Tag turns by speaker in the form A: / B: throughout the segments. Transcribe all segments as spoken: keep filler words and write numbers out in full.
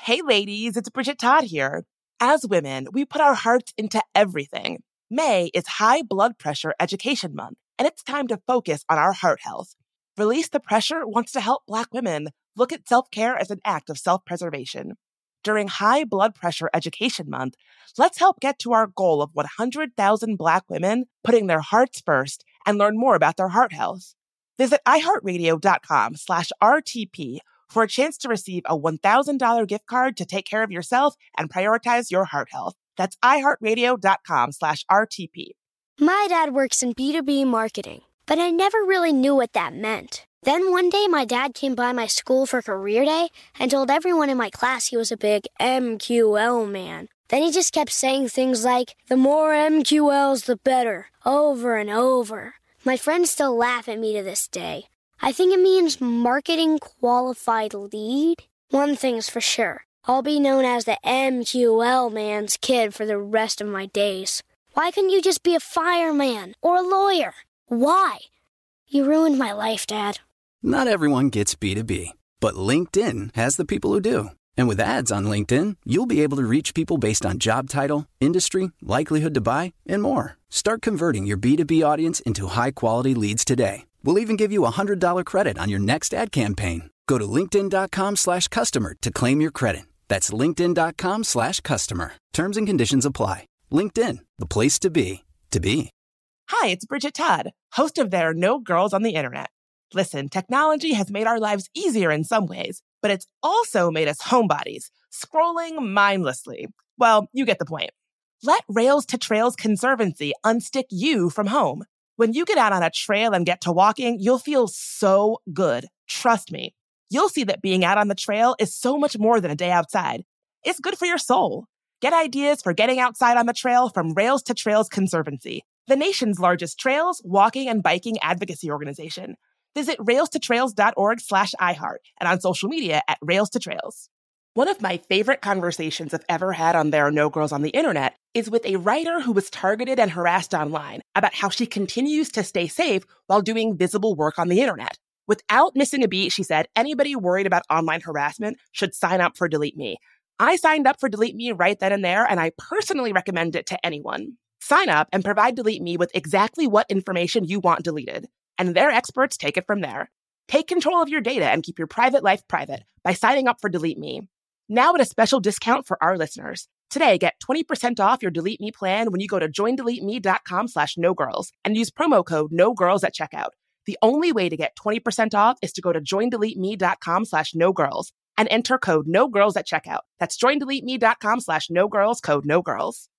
A: Hey ladies, it's Bridget Todd here. As women, we put our hearts into everything. May is High Blood Pressure Education Month, and it's time to focus on our heart health. Release the Pressure wants to help Black women look at self-care as an act of self-preservation. During High Blood Pressure Education Month, let's help get to our goal of one hundred thousand Black women putting their hearts first and learn more about their heart health. Visit iHeartRadio.com slash RTP for a chance to receive a one thousand dollars gift card to take care of yourself and prioritize your heart health. That's iHeartRadio.com slash RTP.
B: My dad works in B two B marketing, but I never really knew what that meant. Then one day my dad came by my school for career day and told everyone in my class he was a big M Q L man. Then he just kept saying things like, the more M Q Ls, the better, over and over. My friends still laugh at me to this day. I think it means marketing qualified lead. One thing's for sure. I'll be known as the M Q L man's kid for the rest of my days. Why couldn't you just be a fireman or a lawyer? Why? You ruined my life, Dad.
C: Not everyone gets B two B, but LinkedIn has the people who do. And with ads on LinkedIn, you'll be able to reach people based on job title, industry, likelihood to buy, and more. Start converting your B two B audience into high-quality leads today. We'll even give you a one hundred dollars credit on your next ad campaign. Go to linkedin.com slash customer to claim your credit. That's linkedin.com slash customer. Terms and conditions apply. LinkedIn, the place to be, to be.
A: Hi, it's Bridget Todd, host of There Are No Girls on the Internet. Listen, technology has made our lives easier in some ways, but it's also made us homebodies, scrolling mindlessly. Well, you get the point. Let Rails to Trails Conservancy unstick you from home. When you get out on a trail and get to walking, you'll feel so good. Trust me. You'll see that being out on the trail is so much more than a day outside. It's good for your soul. Get ideas for getting outside on the trail from Rails to Trails Conservancy, the nation's largest trails, walking, and biking advocacy organization. Visit railstotrails.org slash iHeart and on social media at Rails to Trails. One of my favorite conversations I've ever had on There Are No Girls on the Internet is with a writer who was targeted and harassed online about how she continues to stay safe while doing visible work on the internet. Without missing a beat, she said, anybody worried about online harassment should sign up for Delete Me. I signed up for Delete Me right then and there, and I personally recommend it to anyone. Sign up and provide Delete Me with exactly what information you want deleted, and their experts take it from there. Take control of your data and keep your private life private by signing up for Delete Me. Now at a special discount for our listeners. Today, get twenty percent off your Delete Me plan when you go to joindeleteme.com slash no girls and use promo code no girls at checkout. The only way to get twenty percent off is to go to joindeleteme.com slash no girls and enter code no girls at checkout. That's joindeleteme.com slash no girls, code no girls.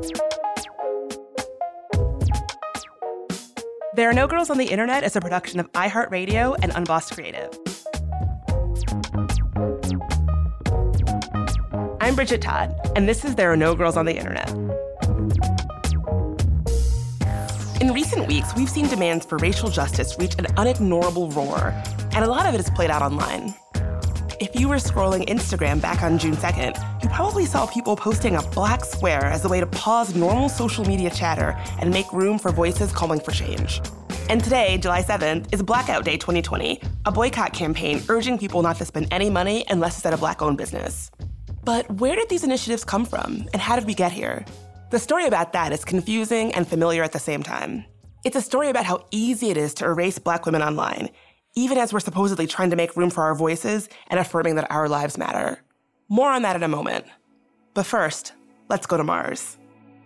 A: There Are No Girls on the Internet is a production of iHeartRadio and Unbossed Creative. I'm Bridget Todd, and this is There Are No Girls on the Internet. In recent weeks, we've seen demands for racial justice reach an unignorable roar, and a lot of it is played out online. If you were scrolling Instagram back on June second, you probably saw people posting a black square as a way to pause normal social media chatter and make room for voices calling for change. And today, July seventh, is Blackout Day twenty twenty, a boycott campaign urging people not to spend any money unless it's at a Black-owned business. But where did these initiatives come from, and how did we get here? The story about that is confusing and familiar at the same time. It's a story about how easy it is to erase Black women online, even as we're supposedly trying to make room for our voices and affirming that our lives matter. More on that in a moment. But first, let's go to Mars.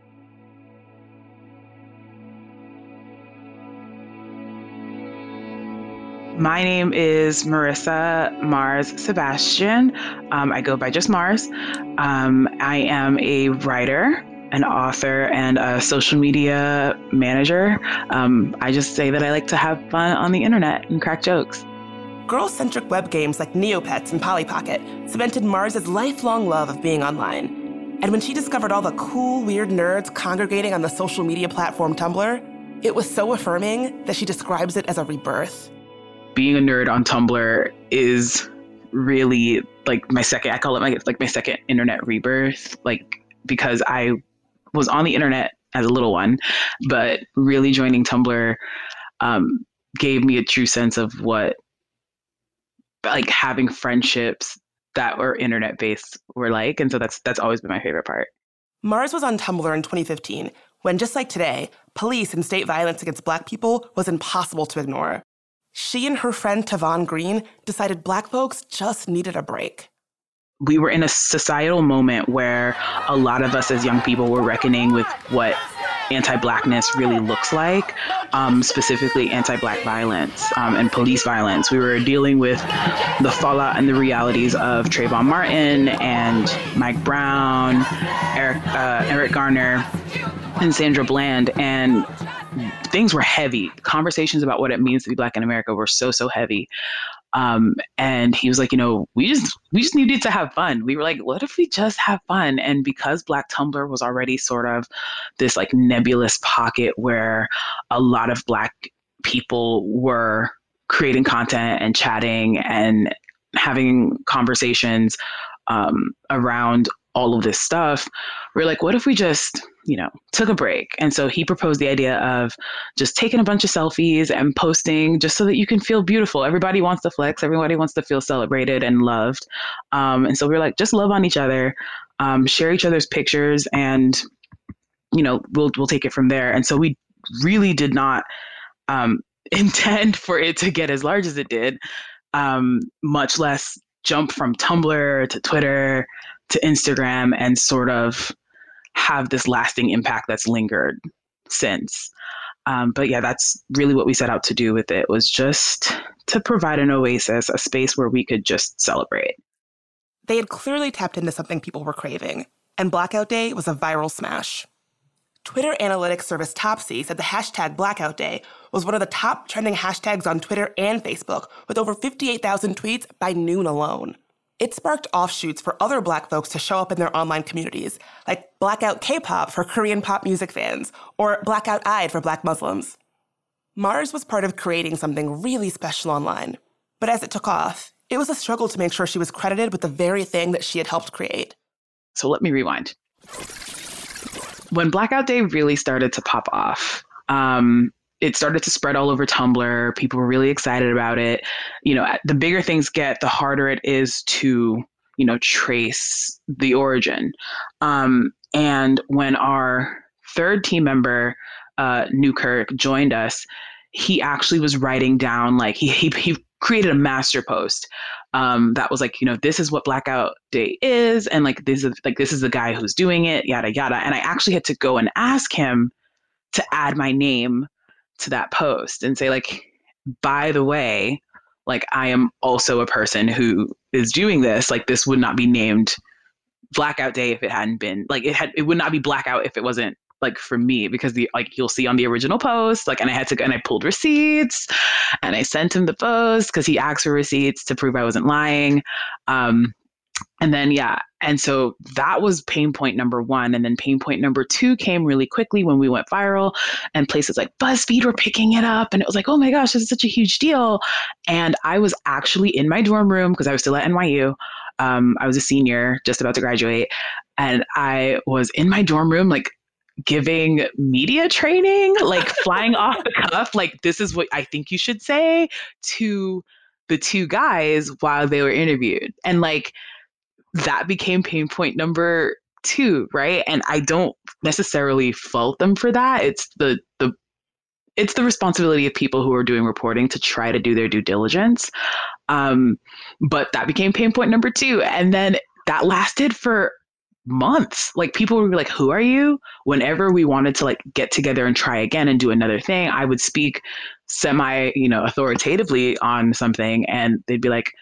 D: My name is Marissa Mars Sebastian. Um, I go by just Mars. Um, I am a writer, an author, and a social media manager. Um, I just say that I like to have fun on the internet and crack jokes.
A: Girl-centric web games like Neopets and Polly Pocket cemented Mars's lifelong love of being online. And when she discovered all the cool, weird nerds congregating on the social media platform Tumblr, it was so affirming that she describes it as a rebirth.
D: Being a nerd on Tumblr is really like my second, I call it like, like my second internet rebirth, like because I was on the internet as a little one, but really joining Tumblr um, gave me a true sense of what like having friendships that were internet-based were like. And so that's that's always been my favorite part.
A: Mars was on Tumblr in twenty fifteen, when just like today, police and state violence against Black people was impossible to ignore. She and her friend Tavon Green decided Black folks just needed a break.
D: We were in a societal moment where a lot of us as young people were reckoning with what anti-Blackness really looks like, um, specifically anti-Black violence um, and police violence. We were dealing with the fallout and the realities of Trayvon Martin and Mike Brown, Eric, uh, Eric Garner, and Sandra Bland, and things were heavy. Conversations about what it means to be Black in America were so, so heavy. Um, and he was like, you know, we just we just needed to have fun. We were like, what if we just have fun? And because Black Tumblr was already sort of this like nebulous pocket where a lot of Black people were creating content and chatting and having conversations um, around all of this stuff, we're like, what if we just, you know, took a break? And so he proposed the idea of just taking a bunch of selfies and posting just so that you can feel beautiful. Everybody wants to flex. Everybody wants to feel celebrated and loved. Um, and so we're like, just love on each other, um, share each other's pictures, and, you know, we'll, we'll take it from there. And so we really did not um, intend for it to get as large as it did, um, much less jump from Tumblr to Twitter to Instagram and sort of have this lasting impact that's lingered since. Um, but yeah, that's really what we set out to do with it, was just to provide an oasis, a space where we could just celebrate.
A: They had clearly tapped into something people were craving, and Blackout Day was a viral smash. Twitter analytics service Topsy said the hashtag Blackout Day was one of the top trending hashtags on Twitter and Facebook, with over fifty-eight thousand tweets by noon alone. It sparked offshoots for other Black folks to show up in their online communities, like Blackout K-pop for Korean pop music fans, or Blackout Eid for Black Muslims. Mars was part of creating something really special online. But as it took off, it was a struggle to make sure she was credited with the very thing that she had helped create.
D: So let me rewind. When Blackout Day really started to pop off, um, it started to spread all over Tumblr. People were really excited about it. You know, the bigger things get, the harder it is to, you know, trace the origin. Um, and when our third team member, uh, Newkirk, joined us, he actually was writing down, like, he he, he created a master post um, that was like, you know, this is what Blackout Day is, and like this is like this is the guy who's doing it, yada yada. And I actually had to go and ask him to add my name to that post and say, like, by the way, like, I am also a person who is doing this. Like, this would not be named Blackout Day if it hadn't been, like, it had, it would not be Blackout if it wasn't, like, for me, because the, like, you'll see on the original post, like, and I had to, and I pulled receipts and I sent him the post because he asked for receipts to prove I wasn't lying. Um, And then, yeah. And so that was pain point number one. And then pain point number two came really quickly when we went viral, and places like BuzzFeed were picking it up. And it was like, oh my gosh, this is such a huge deal. And I was actually in my dorm room because I was still at N Y U. Um, I was a senior, just about to graduate. And I was in my dorm room, like, giving media training, like flying off the cuff, like, this is what I think you should say to the two guys while they were interviewed. And like, that became pain point number two, right? And I don't necessarily fault them for that. It's the the it's the responsibility of people who are doing reporting to try to do their due diligence. Um, but that became pain point number two. And then that lasted for months. Like, people would be like, who are you? Whenever we wanted to, like, get together and try again and do another thing, I would speak semi, you know, authoritatively on something, and they'd be like,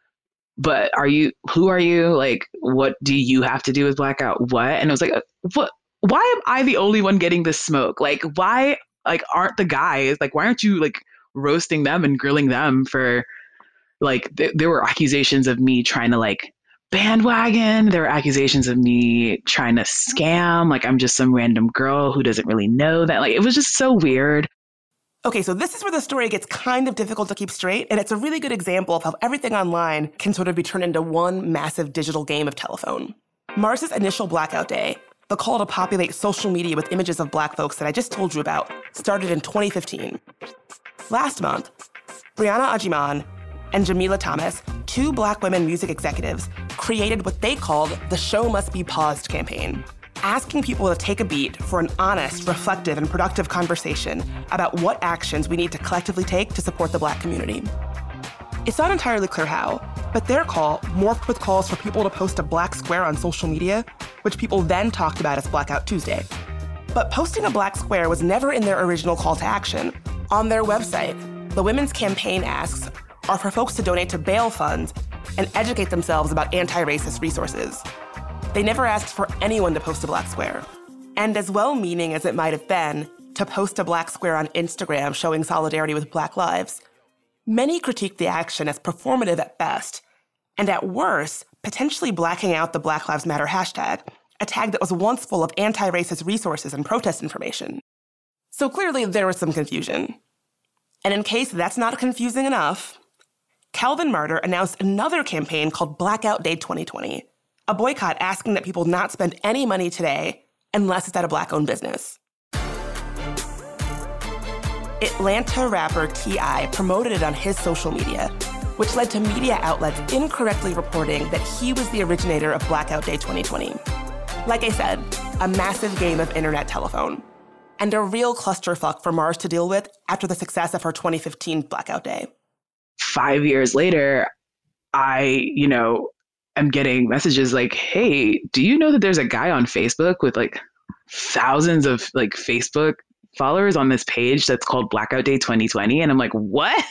D: but are you, who are you? Like, what do you have to do with Blackout? What? And it was like, what, why am I the only one getting this smoke? Like, why, like, aren't the guys, like, why aren't you, like, roasting them and grilling them for, like, th- there were accusations of me trying to, like, bandwagon. There were accusations of me trying to scam. Like, I'm just some random girl who doesn't really know that. Like, it was just so weird.
A: Okay, so this is where the story gets kind of difficult to keep straight, and it's a really good example of how everything online can sort of be turned into one massive digital game of telephone. Mars's initial Blackout Day, the call to populate social media with images of Black folks that I just told you about, started in twenty fifteen. Last month, Brianna Ajiman and Jamila Thomas, two Black women music executives created what they called the Show Must Be Paused campaign, asking people to take a beat for an honest, reflective, and productive conversation about what actions we need to collectively take to support the Black community. It's not entirely clear how, but their call morphed with calls for people to post a Black square on social media, which people then talked about as Blackout Tuesday. But posting a Black square was never in their original call to action. On their website, the Women's Campaign asks are for folks to donate to bail funds and educate themselves about anti-racist resources. They never asked for anyone to post a Black square. And as well-meaning as it might have been to post a Black square on Instagram showing solidarity with Black lives, many critiqued the action as performative at best, and at worst, potentially blacking out the Black Lives Matter hashtag, a tag that was once full of anti-racist resources and protest information. So clearly there was some confusion. And in case that's not confusing enough, Calvin Martyr announced another campaign called Blackout Day twenty twenty, a boycott asking that people not spend any money today unless it's at a Black-owned business. Atlanta rapper T I promoted it on his social media, which led to media outlets incorrectly reporting that he was the originator of Blackout Day twenty twenty. Like I said, a massive game of internet telephone, and a real clusterfuck for Mars to deal with after the success of her twenty fifteen Blackout Day.
D: Five years later, I, you know, am getting messages like, hey, do you know that there's a guy on Facebook with like thousands of like Facebook followers on this page that's called Blackout Day twenty twenty? And I'm like, what?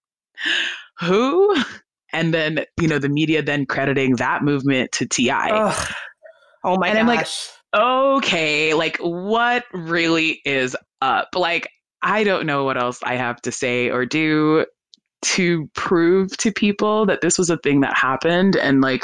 D: Who? And then, you know, the media then crediting that movement to T I.
A: Ugh. Oh my
D: and
A: gosh.
D: I'm like, okay, like what really is up? Like, I don't know what else I have to say or do to prove to people that this was a thing that happened. And like,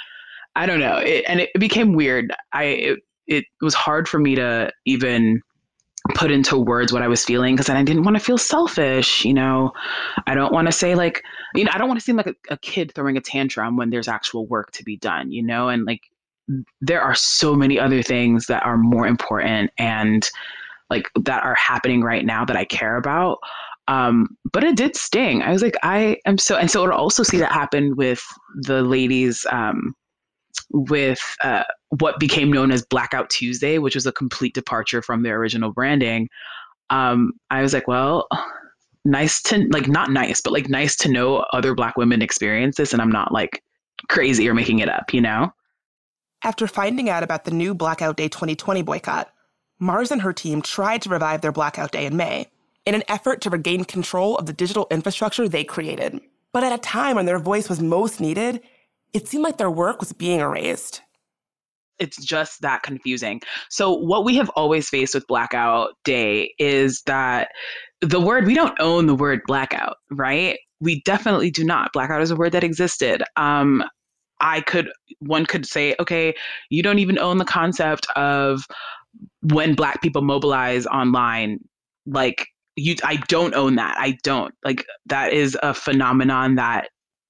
D: I don't know. It, and it became weird. I, it, it was hard for me to even put into words what I was feeling, because I didn't want to feel selfish. You know, I don't want to say like, you know, I don't want to seem like a, a kid throwing a tantrum when there's actual work to be done, you know, and like, there are so many other things that are more important and like that are happening right now that I care about. Um, but it did sting. I was like, I am so, and so to also see that happen with the ladies, um, with uh, what became known as Blackout Tuesday, which was a complete departure from their original branding. Um, I was like, well, nice to like, not nice, but like nice to know other Black women experience this. And I'm not like crazy or making it up, you know?
A: After finding out about the new Blackout Day twenty twenty boycott, Mars and her team tried to revive their Blackout Day in May in an effort to regain control of the digital infrastructure they created. But at a time when their voice was most needed, it seemed like their work was being erased.
D: It's just that confusing. So what we have always faced with Blackout Day is that the word, we don't own the word blackout, right? We definitely do not. Blackout is a word that existed. Um, I could, one could say, okay, you don't even own the concept of when Black people mobilize online. Like you, I don't own that. I don't. Like that is a phenomenon that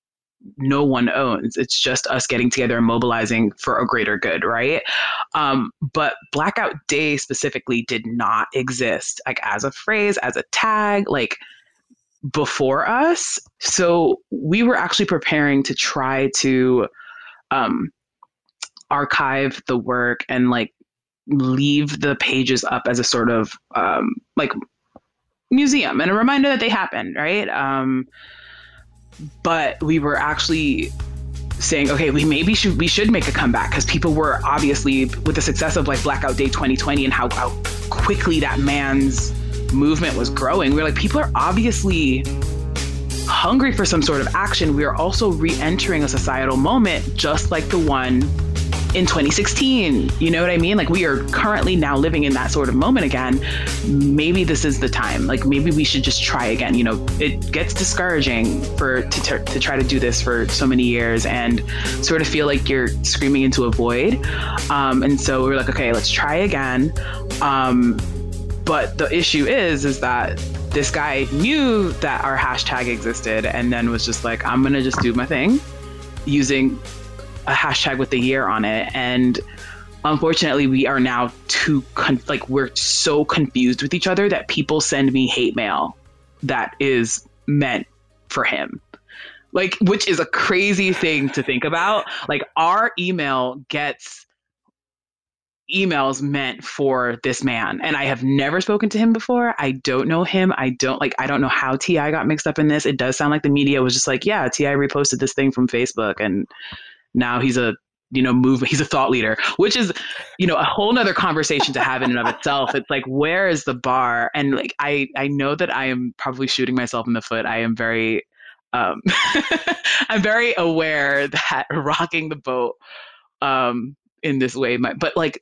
D: no one owns. It's just us getting together and mobilizing for a greater good, right? Um, but Blackout Day specifically did not exist, like as a phrase, as a tag, like before us. So we were actually preparing to try to um, archive the work and like leave the pages up as a sort of um, like museum and a reminder that they happened, right? Um, but we were actually saying, okay, we maybe should we should make a comeback, because people were obviously, with the success of like Blackout Day twenty twenty and how, how quickly that man's movement was growing, we were like, people are obviously hungry for some sort of action. We are also re-entering a societal moment just like the one in twenty sixteen. You know what I mean? Like we are currently now living in that sort of moment again. Maybe this is the time. Like maybe we should just try again. You know, it gets discouraging for to, to, to try to do this for so many years and sort of feel like you're screaming into a void. Um, and so we were like, okay, let's try again. Um, but the issue is, is that this guy knew that our hashtag existed and then was just like, I'm going to just do my thing using a hashtag with the year on it. And unfortunately, we are now too, con- like, we're so confused with each other that people send me hate mail that is meant for him. Like, which is a crazy thing to think about. Like, our email gets emails meant for this man. And I have never spoken to him before. I don't know him. I don't like, I don't know how T I got mixed up in this. It does sound like the media was just like, yeah, T I reposted this thing from Facebook and now he's a, you know, move, he's a thought leader, which is, you know, a whole nother conversation to have in and of itself. It's like, where is the bar? And like, I, I know that I am probably shooting myself in the foot. I am very, um, I'm very aware that rocking the boat, um, in this way might, but like,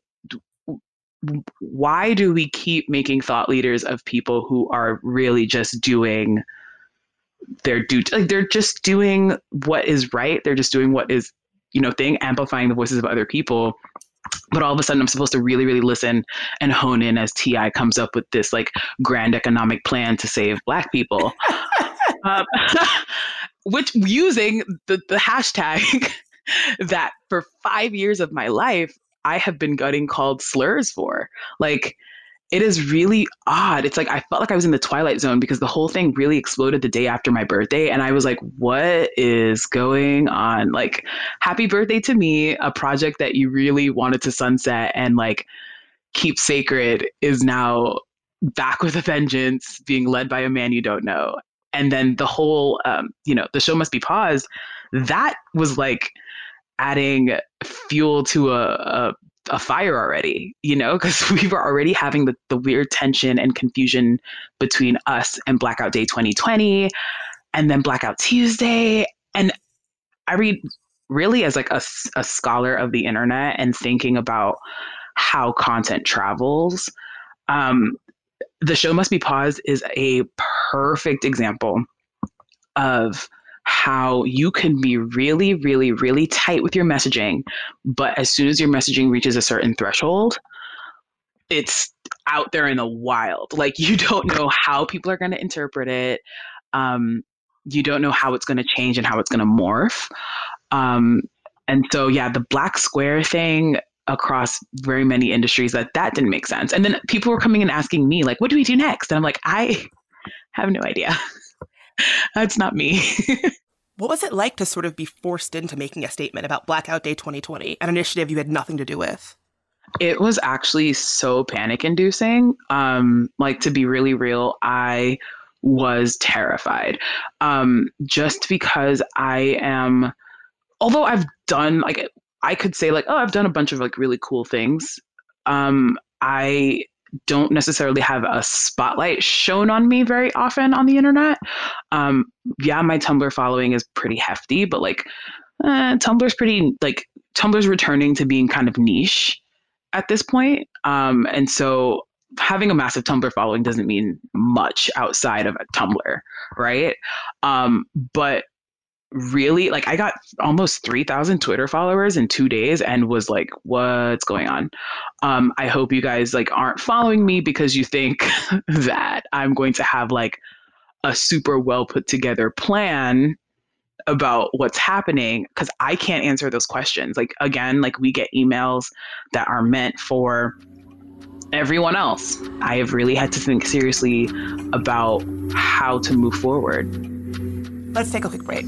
D: why do we keep making thought leaders of people who are really just doing their due, like they're just doing what is right. They're just doing what is, you know, thing, amplifying the voices of other people. But all of a sudden I'm supposed to really, really listen and hone in as T I comes up with this like grand economic plan to save Black people. um, which using the, the hashtag that for five years of my life, I have been getting called slurs for. Like, it is really odd. It's like, I felt like I was in the Twilight Zone because the whole thing really exploded the day after my birthday. And I was like, what is going on? Like, happy birthday to me, a project that you really wanted to sunset and like keep sacred is now back with a vengeance, being led by a man you don't know. And then the whole, um, you know, the show must be paused. That was like adding fuel to a, a, a fire already, you know, because we were already having the, the weird tension and confusion between us and Blackout Day twenty twenty and then Blackout Tuesday. And I read really as like a, a scholar of the internet and thinking about how content travels. Um, the show must be paused is a perfect example of how you can be really, really, really tight with your messaging, but as soon as your messaging reaches a certain threshold, it's out there in the wild. Like, you don't know how people are going to interpret it. Um, you don't know how it's going to change and how it's going to morph. Um, and so, yeah, the Black Square thing across very many industries, that that didn't make sense. And then people were coming and asking me, like, what do we do next? And I'm like, I have no idea. That's not me.
A: What was it like to sort of be forced into making a statement about Blackout Day twenty twenty, an initiative you had nothing to do with?
D: It was actually so panic inducing. Um, like, to be really real, I was terrified. Um, just because I am, although I've done, like, I could say like, oh, I've done a bunch of like really cool things. Um, I don't necessarily have a spotlight shown on me very often on the internet. Um, yeah, my Tumblr following is pretty hefty, but like uh, Tumblr's pretty, like Tumblr's returning to being kind of niche at this point. Um, and so having a massive Tumblr following doesn't mean much outside of a Tumblr, right? Um, but really, like, I got almost three thousand Twitter followers in two days and was like, what's going on? Um, I hope you guys like aren't following me because you think that I'm going to have like a super well put together plan about what's happening, because I can't answer those questions. Like, again, like, we get emails that are meant for everyone else. I have really had to think seriously about how to move forward.
A: Let's take a quick break.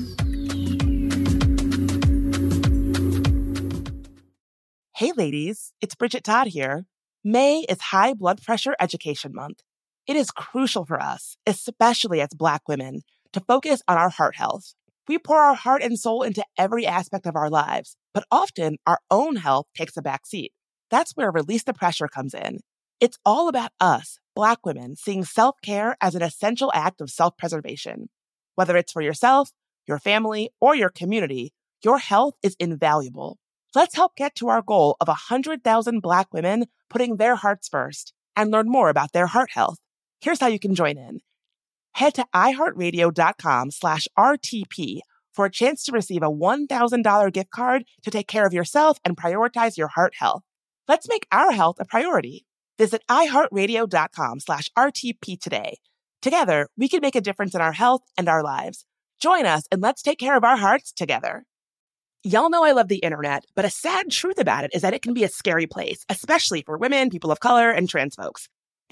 A: Hey ladies, it's Bridget Todd here. May is High Blood Pressure Education Month. It is crucial for us, especially as Black women, to focus on our heart health. We pour our heart and soul into every aspect of our lives, but often our own health takes a back seat. That's where Release the Pressure comes in. It's all about us, Black women, seeing self-care as an essential act of self-preservation. Whether it's for yourself, your family, or your community, your health is invaluable. Let's help get to our goal of one hundred thousand Black women putting their hearts first and learn more about their heart health. Here's how you can join in. Head to iheartradio.com slash RTP for a chance to receive a one thousand dollars gift card to take care of yourself and prioritize your heart health. Let's make our health a priority. Visit iheartradio.com slash RTP today. Together, we can make a difference in our health and our lives. Join us and let's take care of our hearts together. Y'all know I love the internet, but a sad truth about it is that it can be a scary place, especially for women, people of color, and trans folks.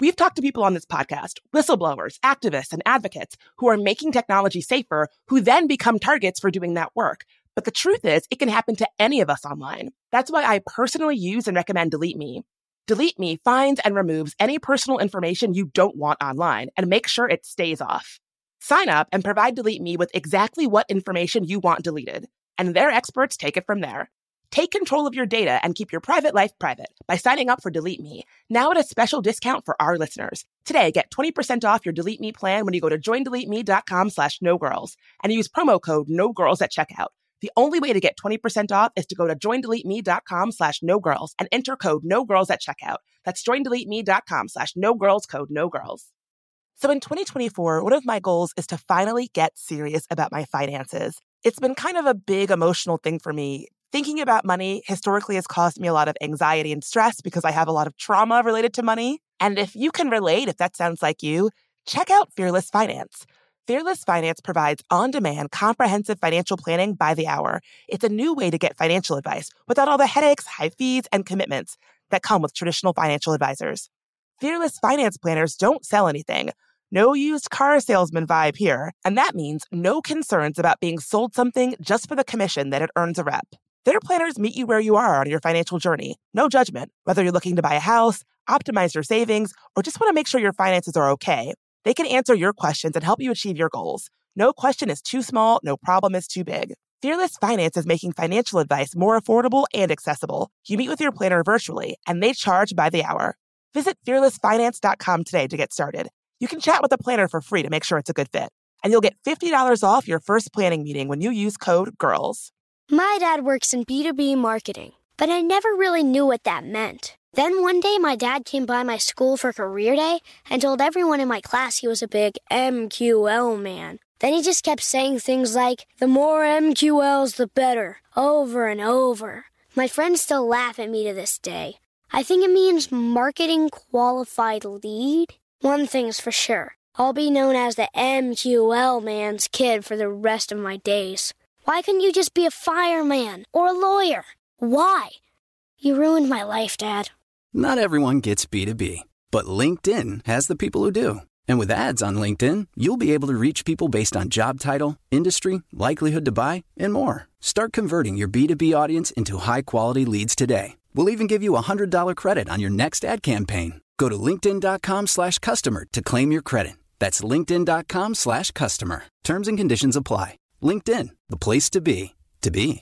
A: We've talked to people on this podcast, whistleblowers, activists, and advocates who are making technology safer, who then become targets for doing that work. But the truth is, it can happen to any of us online. That's why I personally use and recommend Delete Me. Delete Me finds and removes any personal information you don't want online and makes sure it stays off. Sign up and provide Delete Me with exactly what information you want deleted, and their experts take it from there. Take control of your data and keep your private life private by signing up for Delete Me, now at a special discount for our listeners. Today, get twenty percent off your Delete Me plan when you go to joindeleteme.com slash nogirls and use promo code nogirls at checkout. The only way to get twenty percent off is to go to joindeleteme.com slash nogirls and enter code nogirls at checkout. That's joindeleteme.com slash nogirls, code nogirls. So in twenty twenty-four, one of my goals is to finally get serious about my finances. It's been kind of a big emotional thing for me. Thinking about money historically has caused me a lot of anxiety and stress because I have a lot of trauma related to money. And if you can relate, if that sounds like you, check out Fearless Finance. Fearless Finance provides on-demand, comprehensive financial planning by the hour. It's a new way to get financial advice without all the headaches, high fees, and commitments that come with traditional financial advisors. Fearless Finance planners don't sell anything. No used car salesman vibe here. And that means no concerns about being sold something just for the commission that it earns a rep. Their planners meet you where you are on your financial journey. No judgment, whether you're looking to buy a house, optimize your savings, or just want to make sure your finances are okay. They can answer your questions and help you achieve your goals. No question is too small, no problem is too big. Fearless Finance is making financial advice more affordable and accessible. You meet with your planner virtually, and they charge by the hour. Visit fearless finance dot com today to get started. You can chat with a planner for free to make sure it's a good fit. And you'll get fifty dollars off your first planning meeting when you use code GIRLS.
B: My dad works in B two B marketing, but I never really knew what that meant. Then one day my dad came by my school for career day and told everyone in my class he was a big M Q L man. Then he just kept saying things like, the more M Q Ls, the better, over and over. My friends still laugh at me to this day. I think it means marketing qualified lead. One thing's for sure, I'll be known as the M Q L man's kid for the rest of my days. Why couldn't you just be a fireman or a lawyer? Why? You ruined my life, Dad.
C: Not everyone gets B two B, but LinkedIn has the people who do. And with ads on LinkedIn, you'll be able to reach people based on job title, industry, likelihood to buy, and more. Start converting your B two B audience into high-quality leads today. We'll even give you a one hundred dollars credit on your next ad campaign. Go to linkedin.com slash customer to claim your credit. That's linkedin.com slash customer. Terms and conditions apply. LinkedIn, the place to be, to be.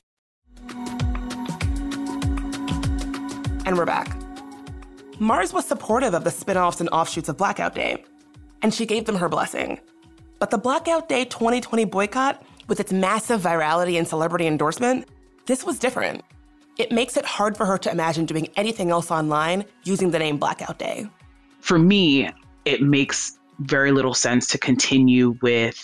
A: And we're back. Mars was supportive of the spin-offs and offshoots of Blackout Day, and she gave them her blessing. But the Blackout Day twenty twenty boycott, with its massive virality and celebrity endorsement, this was different. It makes it hard for her to imagine doing anything else online using the name Blackout Day.
D: For me, it makes very little sense to continue with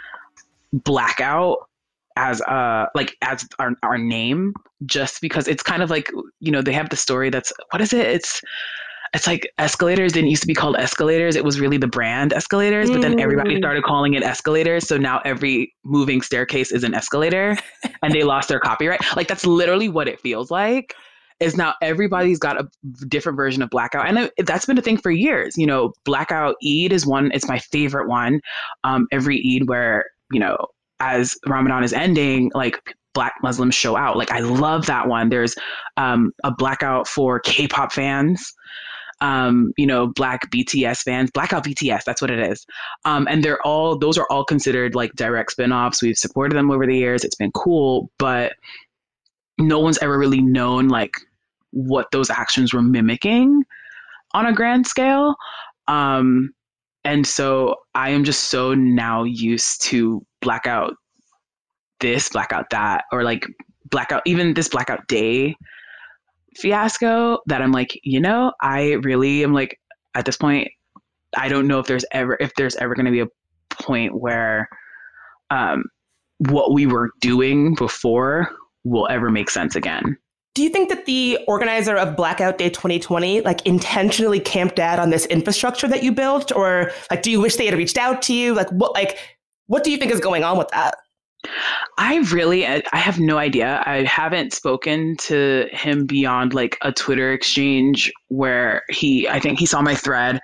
D: Blackout as a like as our our name, just because it's kind of like, you know, they have the story that's, what is it? It's it's like Escalators didn't used to be called Escalators. It was really the brand Escalators, but then everybody started calling it Escalators. So now every moving staircase is an escalator and they lost their copyright. Like, that's literally what it feels like, is now everybody's got a different version of Blackout. And it, that's been a thing for years. You know, Blackout Eid is one, it's my favorite one. Um, every Eid where, you know, as Ramadan is ending, like Black Muslims show out. Like, I love that one. There's um, a Blackout for K-pop fans. Um, you know, Black B T S fans, Blackout B T S, that's what it is. Um, and they're all, those are all considered like direct spinoffs. We've supported them over the years. It's been cool, but no one's ever really known like what those actions were mimicking on a grand scale. Um, and so I am just so now used to Blackout this, Blackout that, or like Blackout, even this Blackout Day fiasco, that I'm like, you know, I really am like, at this point, I don't know if there's ever, if there's ever going to be a point where um, what we were doing before will ever make sense again.
A: Do you think that the organizer of Blackout Day twenty twenty like intentionally camped out on this infrastructure that you built? Or like, do you wish they had reached out to you? Like, what, like, what do you think is going on with that?
D: I really, I have no idea. I haven't spoken to him beyond like a Twitter exchange where he, I think he saw my thread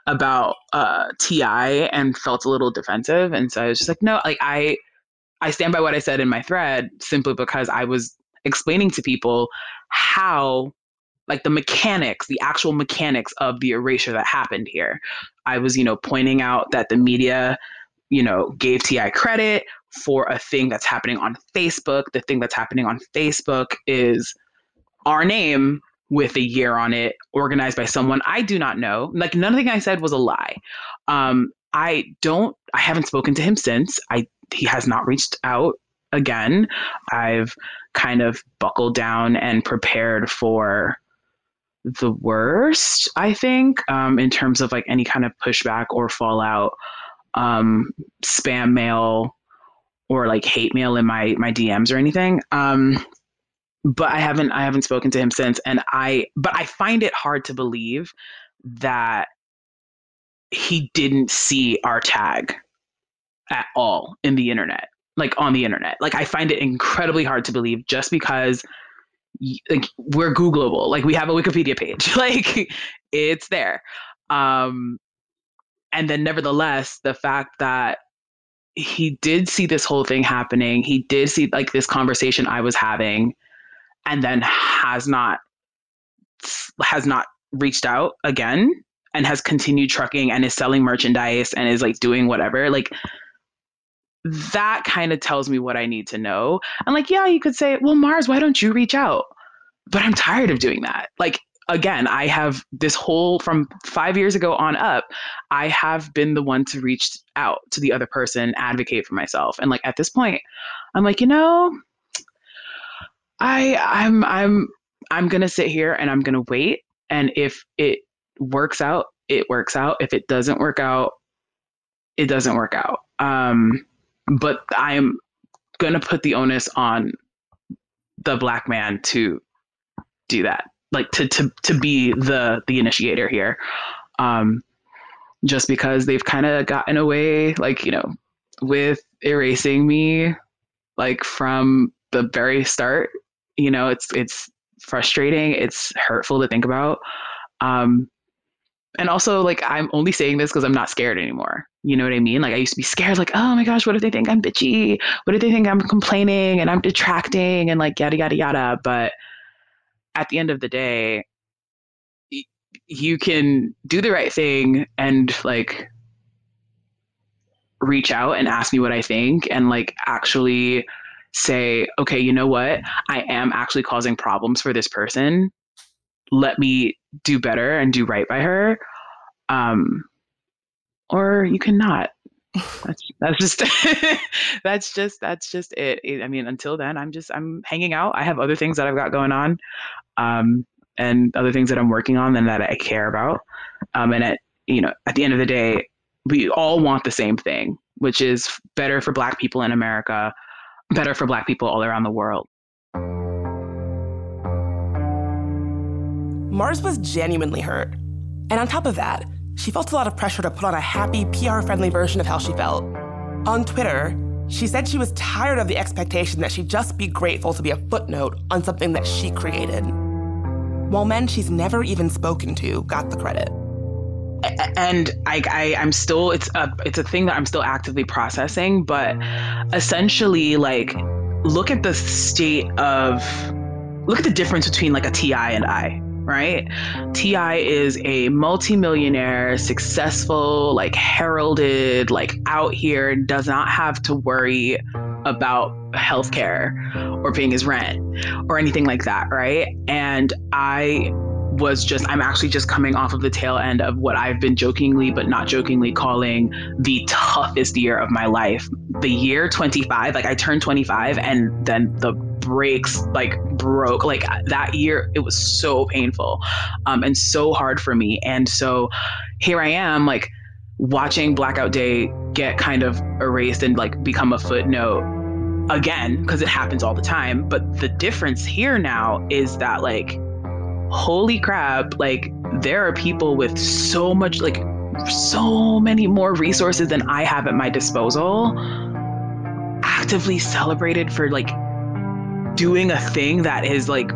D: about uh, T I and felt a little defensive. And so I was just like, no, like I, I stand by what I said in my thread simply because I was explaining to people how, like the mechanics, the actual mechanics of the erasure that happened here. I was, you know, pointing out that the media, you know, gave T I credit for a thing that's happening on Facebook. The thing that's happening on Facebook is our name with a year on it, organized by someone I do not know. Like, nothing I said was a lie. Um, I don't, I haven't spoken to him since. I, he has not reached out again. I've kind of buckled down and prepared for the worst, I think, um, in terms of like any kind of pushback or fallout, um, spam mail or like hate mail in my, my D Ms or anything. Um, but I haven't, I haven't spoken to him since. And I, but I find it hard to believe that he didn't see our tag at all in the internet, like on the internet. Like, I find it incredibly hard to believe just because like we're Googleable, like we have a Wikipedia page, like it's there. Um, and then nevertheless, the fact that he did see this whole thing happening, he did see like this conversation I was having, and then has not, has not reached out again and has continued trucking and is selling merchandise and is like doing whatever, like that kind of tells me what I need to know. And like, yeah, you could say, well, Mars, why don't you reach out? But I'm tired of doing that. Like, again, I have this whole, from five years ago on up, I have been the one to reach out to the other person, advocate for myself. And like, at this point, I'm like, you know, I, I'm, I'm, I'm going to sit here and I'm going to wait. And if it works out, it works out. If it doesn't work out, it doesn't work out. Um, but I'm going to put the onus on the Black man to do that, like to, to, to be the, the initiator here. Um, just because they've kind of gotten away, like, you know, with erasing me, like from the very start, you know, it's, it's frustrating. It's hurtful to think about. Um, and also, like, I'm only saying this because I'm not scared anymore. You know what I mean? Like, I used to be scared, like, oh my gosh, what if they think I'm bitchy? What if they think I'm complaining and I'm detracting and like yada, yada, yada. But at the end of the day, y- you can do the right thing and like reach out and ask me what I think and like actually say, okay, you know what? I am actually causing problems for this person. Let me do better and do right by her. Um, or you cannot. That's, that's just, that's just, that's just it. I mean, until then, I'm just, I'm hanging out. I have other things that I've got going on, um, and other things that I'm working on and that I care about. Um, and at, you know, at the end of the day, we all want the same thing, which is better for Black people in America, better for Black people all around the world.
A: Mars was genuinely hurt. And on top of that, she felt a lot of pressure to put on a happy, P R-friendly version of how she felt. On Twitter, she said she was tired of the expectation that she'd just be grateful to be a footnote on something that she created, while men she's never even spoken to got the credit.
D: And I, I, I'm still, it's a, it's a thing that I'm still actively processing, but essentially, like, look at the state of, look at the difference between like a T I and I. Right? T I is a multimillionaire, successful, like heralded, like out here, does not have to worry about healthcare or paying his rent or anything like that. Right? And I was just, I'm actually just coming off of the tail end of what I've been jokingly, but not jokingly calling the toughest year of my life. The year twenty-five, like I turned twenty-five and then the brakes like broke. Like that year, it was so painful um, and so hard for me. And so here I am, like watching Blackout Day get kind of erased and like become a footnote again, because it happens all the time. But the difference here now is that like, holy crap, like there are people with so much, like so many more resources than I have at my disposal, actively celebrated for like doing a thing that is like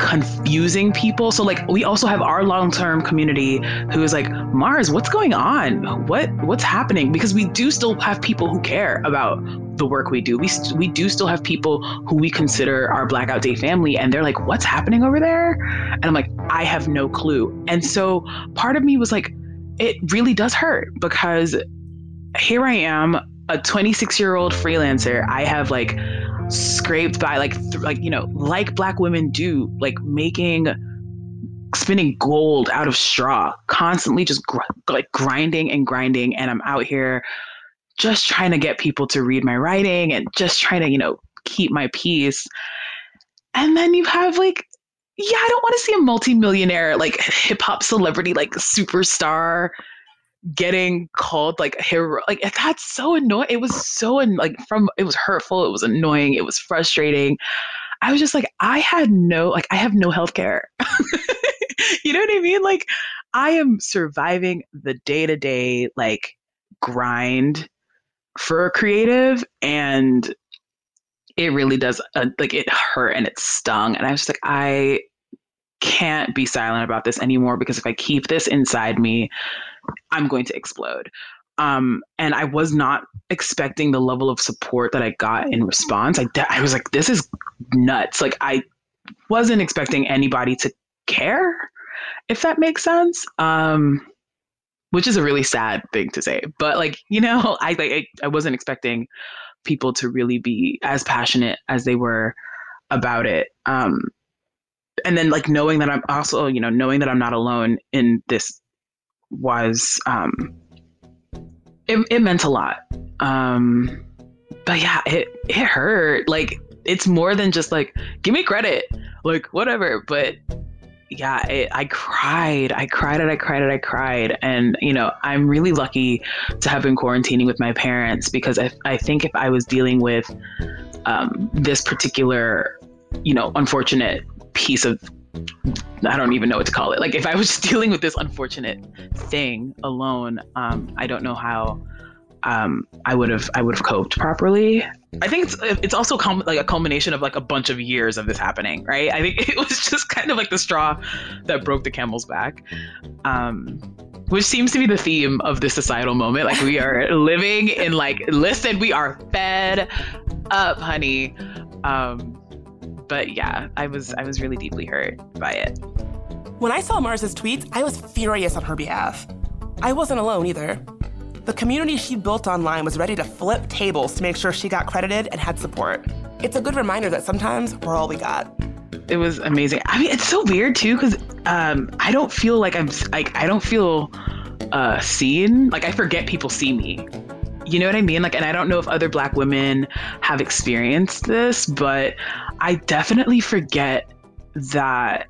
D: confusing people. So like we also have our long-term community who is like, Mars, what's going on? What what's happening? Because we do still have people who care about the work we do. We st- we do still have people who we consider our Blackout Day family, and they're like, what's happening over there? And I'm like, I have no clue. And so part of me was like, it really does hurt, because here I am, a twenty-six year old freelancer. I have like scraped by like, th- like, you know, like Black women do, like making, spinning gold out of straw, constantly just gr- like grinding and grinding. And I'm out here just trying to get people to read my writing and just trying to, you know, keep my peace. And then you have like, yeah, I don't want to see a multimillionaire, like hip hop celebrity, like superstar getting called like a hero. Like that's so annoying. It was so an- like from, it was hurtful. It was annoying. It was frustrating. I was just like, I had no, like, I have no healthcare. You know what I mean? Like I am surviving the day to day, like grind for a creative, and it really does, uh, like it hurt and it stung. And I was just like, I can't be silent about this anymore, because if I keep this inside me, I'm going to explode. Um, and I was not expecting the level of support that I got in response. I, de- I was like, this is nuts. Like I wasn't expecting anybody to care, if that makes sense. Um, which is a really sad thing to say, but like, you know, I, like, I, I wasn't expecting people to really be as passionate as they were about it. Um, and then like knowing that I'm also, you know, knowing that I'm not alone in this was, um, it, it meant a lot. Um, but yeah, it, it hurt. Like, it's more than just like, give me credit, like whatever. But yeah, it, I cried, I cried and I cried and I cried. And, you know, I'm really lucky to have been quarantining with my parents, because I, I think if I was dealing with um, this particular, you know, unfortunate piece of, I don't even know what to call it. Like if I was just dealing with this unfortunate thing alone, um, I don't know how um, I would have I would have coped properly. I think it's it's also com- like a culmination of like a bunch of years of this happening, right? I think it was just kind of like the straw that broke the camel's back, um, which seems to be the theme of this societal moment. Like we are living in like, listen, we are fed up, honey. Um, but yeah, I was I was really deeply hurt by it.
A: When I saw Mars's tweets, I was furious on her behalf. I wasn't alone either. The community she built online was ready to flip tables to make sure she got credited and had support. It's a good reminder that sometimes we're all we got.
D: It was amazing. I mean, it's so weird too, because um, I don't feel like I'm like I don't feel uh, seen. Like I forget people see me. You know what I mean? Like, and I don't know if other Black women have experienced this, but I definitely forget that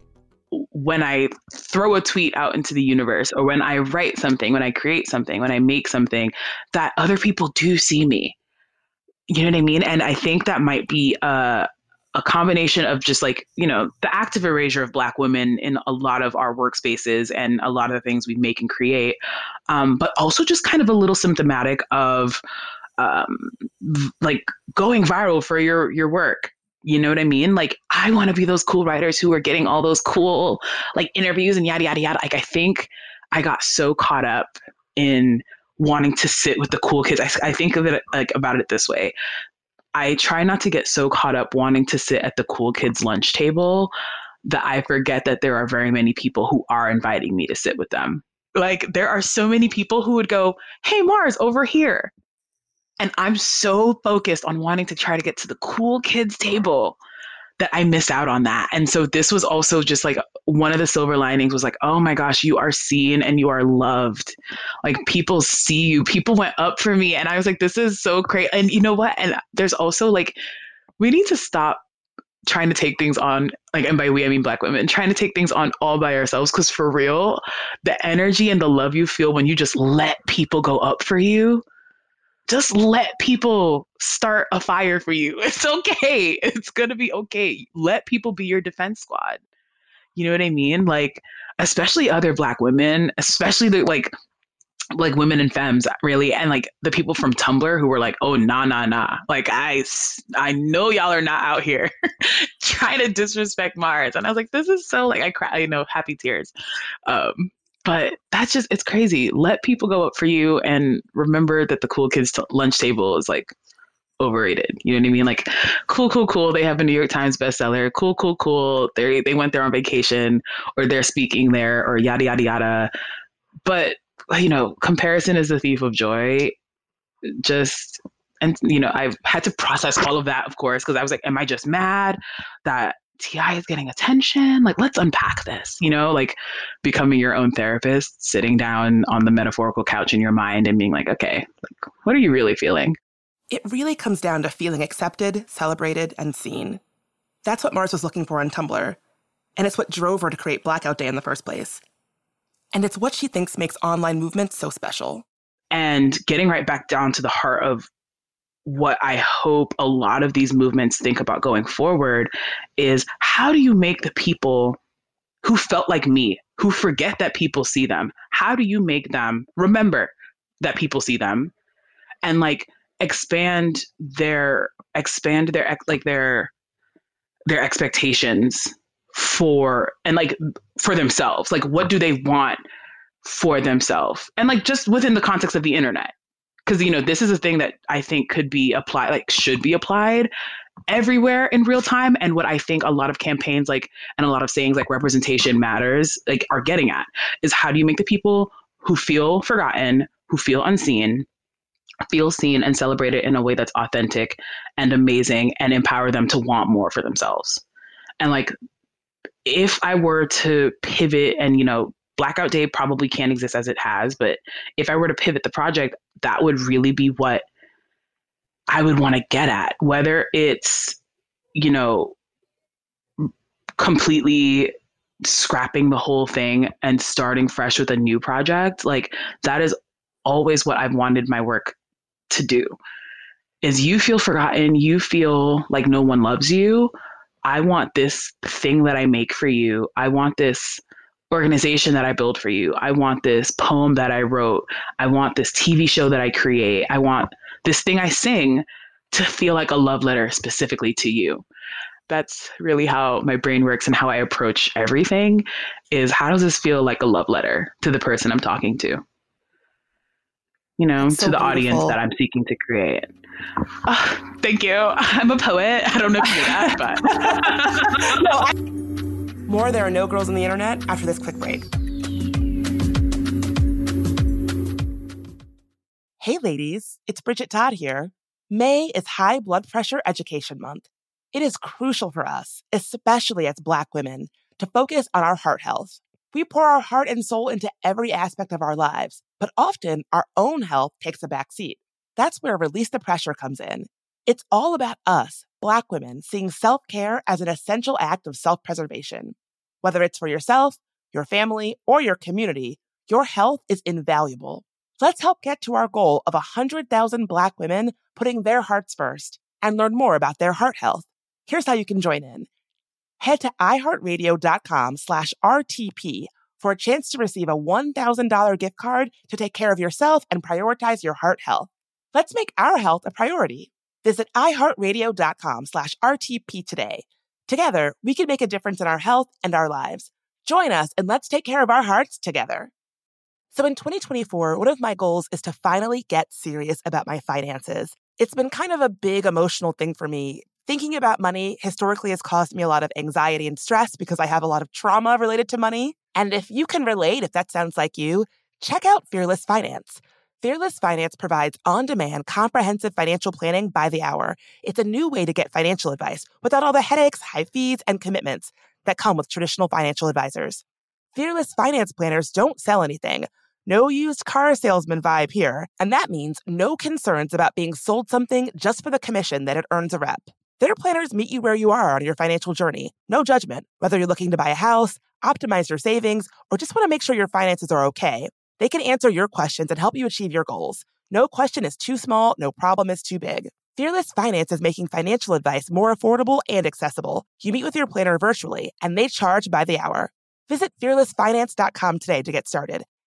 D: when I throw a tweet out into the universe, or when I write something, when I create something, when I make something, that other people do see me. You know what I mean? And I think that might be a, a combination of just like, you know, the active erasure of Black women in a lot of our workspaces and a lot of the things we make and create, um, but also just kind of a little symptomatic of um, v- like going viral for your your work. You know what I mean? Like, I want to be those cool writers who are getting all those cool like interviews and yada, yada, yada. Like, I think I got so caught up in wanting to sit with the cool kids. I, I think of it like about it this way. I try not to get so caught up wanting to sit at the cool kids' lunch table that I forget that there are very many people who are inviting me to sit with them. Like, there are so many people who would go, hey, Mars, over here. And I'm so focused on wanting to try to get to the cool kids table that I missed out on that. And so this was also just like one of the silver linings was like, oh my gosh, you are seen and you are loved. Like people see you, people went up for me. And I was like, this is so great. And you know what? And there's also like, we need to stop trying to take things on, like, and by we, I mean Black women, trying to take things on all by ourselves. Cause for real, the energy and the love you feel when you just let people go up for you, just let people start a fire for you. It's okay. It's going to be okay. Let people be your defense squad. You know what I mean? Like, especially other Black women, especially the, like, like women and femmes really, and like the people from Tumblr who were like, oh, nah, nah, nah. Like, I, I know y'all are not out here trying to disrespect Mars. And I was like, this is so like, I cry, you know, happy tears. Um, but that's just, it's crazy. Let people go up for you and remember that the cool kids t- lunch table is like overrated. You know what I mean? Like, cool, cool, cool. They have a New York Times bestseller. Cool, cool, cool. They they went there on vacation, or they're speaking there, or yada, yada, yada. But, you know, comparison is the thief of joy. Just, and, you know, I've had to process all of that, of course, because I was like, am I just mad that T I is getting attention? Like, let's unpack this, you know, like becoming your own therapist, sitting down on the metaphorical couch in your mind and being like, okay, like, what are you really feeling?
A: It really comes down to feeling accepted, celebrated, and seen. That's what Mars was looking for on Tumblr. And it's what drove her to create Blackout Day in the first place. And it's what she thinks makes online movements so special.
D: And getting right back down to the heart of what I hope a lot of these movements think about going forward is, how do you make the people who felt like me, who forget that people see them, how do you make them remember that people see them, and like expand their expand their like their their expectations for, and like for themselves, like what do they want for themselves, and like just within the context of the internet, because you know this is a thing that I think could be applied, like should be applied everywhere in real time. And what I think a lot of campaigns like and a lot of sayings like representation matters like are getting at is, how do you make the people who feel forgotten, who feel unseen, feel seen and celebrated in a way that's authentic and amazing, and empower them to want more for themselves. And like, if I were to pivot, and, you know, Blackout Day probably can't exist as it has, but if I were to pivot the project, that would really be what I would want to get at, whether it's, you know, completely scrapping the whole thing and starting fresh with a new project. Like, that is always what I've wanted my work to do, is you feel forgotten, you feel like no one loves you. I want this thing that I make for you. I want this organization that I build for you. I want this poem that I wrote. I want this T V show that I create. I want this thing I sing to feel like a love letter specifically to you. That's really how my brain works, and how I approach everything is, how does this feel like a love letter to the person I'm talking to? You know, so to the beautiful audience that I'm seeking to create. Oh, thank you. I'm a poet. I don't know if you knew that, but.
A: no, I- More There Are No Girls on the Internet after this quick break. Hey, ladies. It's Bridget Todd here. May is High Blood Pressure Education Month. It is crucial for us, especially as Black women, to focus on our heart health. We pour our heart and soul into every aspect of our lives, but often our own health takes a back seat. That's where Release the Pressure comes in. It's all about us, Black women, seeing self-care as an essential act of self-preservation. Whether it's for yourself, your family, or your community, your health is invaluable. Let's help get to our goal of one hundred thousand Black women putting their hearts first, and learn more about their heart health. Here's how you can join in. Head to iheartradio.com slash RTP for a chance to receive a one thousand dollars gift card to take care of yourself and prioritize your heart health. Let's make our health a priority. Visit iheartradio.com slash RTP today. Together, we can make a difference in our health and our lives. Join us and let's take care of our hearts together. So in twenty twenty-four, one of my goals is to finally get serious about my finances. It's been kind of a big emotional thing for me. Thinking about money historically has caused me a lot of anxiety and stress because I have a lot of trauma related to money. And if you can relate, if that sounds like you, check out Fearless Finance. Fearless Finance provides on-demand, comprehensive financial planning by the hour. It's a new way to get financial advice without all the headaches, high fees, and commitments that come with traditional financial advisors. Fearless Finance planners don't sell anything. No used car salesman vibe here. And that means no concerns about being sold something just for the commission that it earns a rep. Their planners meet you where you are on your financial journey. No judgment. Whether you're looking to buy a house, optimize your savings, or just want to make sure your finances are okay, they can answer your questions and help you achieve your goals. No question is too small, no problem is too big. Fearless Finance is making financial advice more affordable and accessible. You meet with your planner virtually, and they charge by the hour. Visit fearless finance dot com today to get started.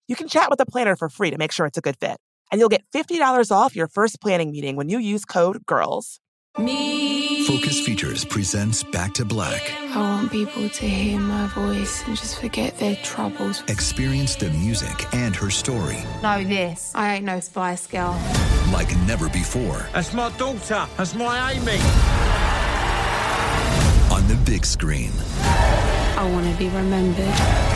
A: You can chat with a planner for free to make sure it's a good fit. And you'll get fifty dollars off your first planning meeting when you use code GIRLS.
E: Me. Focus Features presents Back to Black.
F: I want people to hear my voice and just forget their troubles.
E: Experience the music and her story.
F: Know this. I ain't no Spice Girl.
E: Like never before.
G: That's my daughter. That's my Amy.
E: On the big screen.
F: I want to be remembered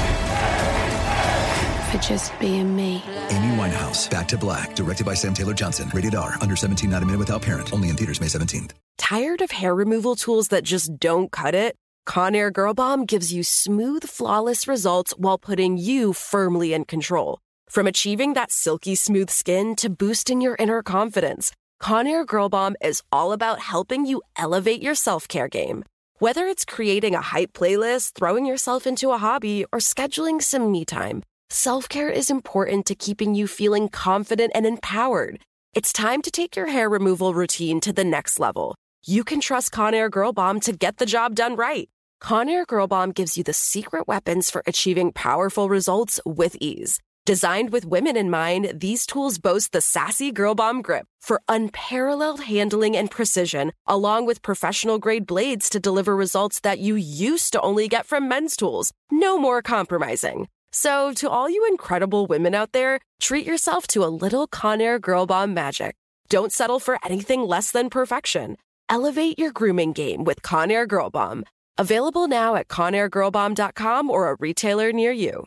F: for just being me.
E: Amy Winehouse, Back to Black, directed by Sam Taylor Johnson. Rated R, under seventeen, not a minute without parent. Only in theaters May seventeenth.
H: Tired of hair removal tools that just don't cut it? Conair Girl Bomb gives you smooth, flawless results while putting you firmly in control. From achieving that silky smooth skin to boosting your inner confidence, Conair Girl Bomb is all about helping you elevate your self-care game. Whether it's creating a hype playlist, throwing yourself into a hobby, or scheduling some me time, self-care is important to keeping you feeling confident and empowered. It's time to take your hair removal routine to the next level. You can trust Conair Girl Bomb to get the job done right. Conair Girl Bomb gives you the secret weapons for achieving powerful results with ease. Designed with women in mind, these tools boast the sassy Girl Bomb grip for unparalleled handling and precision, along with professional-grade blades to deliver results that you used to only get from men's tools. No more compromising. So, to all you incredible women out there, treat yourself to a little Conair Girl Bomb magic. Don't settle for anything less than perfection. Elevate your grooming game with Conair Girl Bomb. Available now at conair girl bomb dot com or a retailer near you.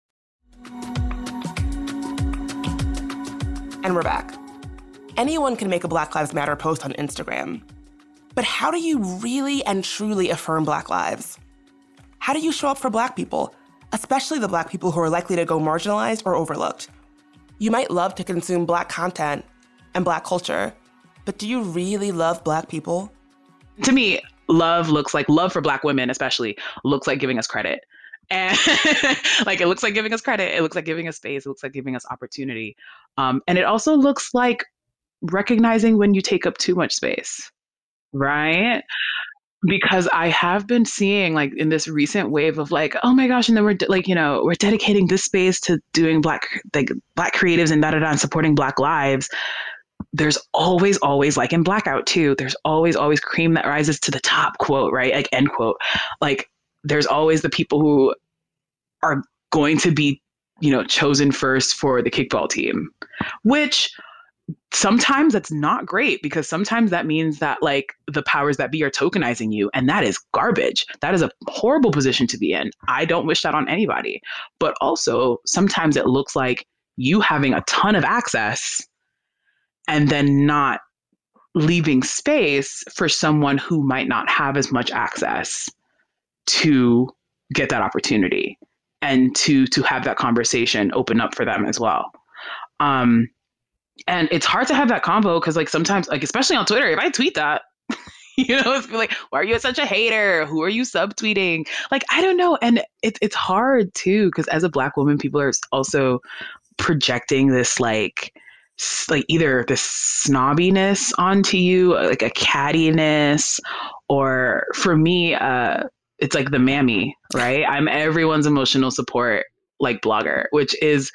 A: And we're back. Anyone can make a Black Lives Matter post on Instagram. But how do you really and truly affirm Black lives? How do you show up for Black people, especially the Black people who are likely to go marginalized or overlooked? You might love to consume Black content and Black culture, but do you really love Black people?
D: To me, love looks like, love for Black women especially, looks like giving us credit. And like, it looks like giving us credit. It looks like giving us space. It looks like giving us opportunity. Um, and it also looks like recognizing when you take up too much space, right? Because I have been seeing, like, in this recent wave of like, oh my gosh, and then we're de- like, you know, we're dedicating this space to doing Black, like Black creatives and da da da, and supporting Black lives. There's always, always, like in Blackout too, there's always, always cream that rises to the top, quote, right? Like, end quote. Like, there's always the people who are going to be, you know, chosen first for the kickball team, which sometimes that's not great, because sometimes that means that like the powers that be are tokenizing you. And that is garbage. That is a horrible position to be in. I don't wish that on anybody. But also sometimes it looks like you having a ton of access and then not leaving space for someone who might not have as much access to get that opportunity and to to have that conversation open up for them as well. Um, and it's hard to have that combo because, like, sometimes, like, especially on Twitter, if I tweet that, you know, it's like, why are you such a hater? Who are you subtweeting? Like, I don't know. And it's it's hard too, because as a Black woman, people are also projecting this like like either this snobbiness onto you, like a cattiness, or for me, uh, it's like the mammy, right? I'm everyone's emotional support, like, blogger, which is,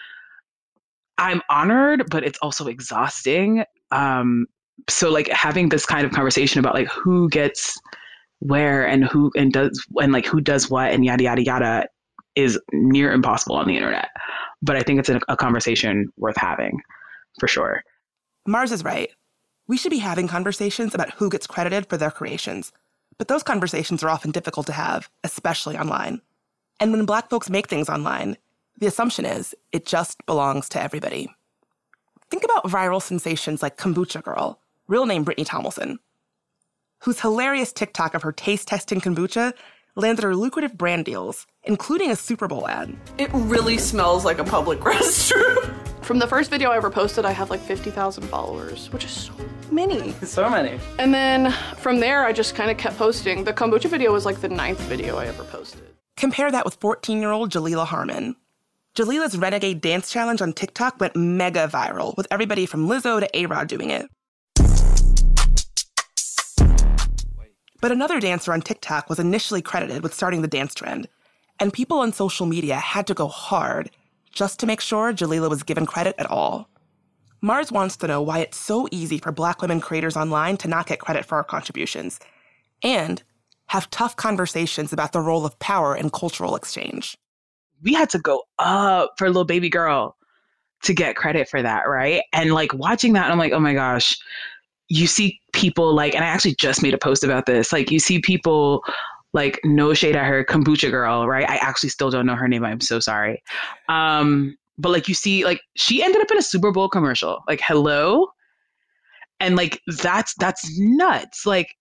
D: I'm honored, but it's also exhausting. Um, so like having this kind of conversation about like who gets where and who and does and like who does what and yada yada yada is near impossible on the internet. But I think it's a, a conversation worth having, for sure.
A: Mars is right. We should be having conversations about who gets credited for their creations. But those conversations are often difficult to have, especially online. And when Black folks make things online, the assumption is it just belongs to everybody. Think about viral sensations like Kombucha Girl, real name Brittany Tomlinson, whose hilarious TikTok of her taste-testing kombucha landed her lucrative brand deals, including a Super Bowl ad.
I: It really smells like a public restroom. From the first video I ever posted, I have like fifty thousand followers, which is so many.
J: So many.
I: And then from there, I just kind of kept posting. The kombucha video was like the ninth video I ever posted.
A: Compare that with fourteen-year-old Jalila Harmon. Jalila's Renegade Dance Challenge on TikTok went mega viral, with everybody from Lizzo to A-Rod doing it. But another dancer on TikTok was initially credited with starting the dance trend, and people on social media had to go hard just to make sure Jalila was given credit at all. Mars wants to know why it's so easy for Black women creators online to not get credit for our contributions, and have tough conversations about the role of power in cultural exchange.
D: We had to go up for Little Baby Girl to get credit for that, right? And like watching that, I'm like, oh my gosh, you see people like, and I actually just made a post about this, like you see people like, no shade at her, Kombucha Girl, right? I actually still don't know her name. I'm so sorry. Um, but like you see, like she ended up in a Super Bowl commercial, like hello? And like, that's, that's nuts. Like,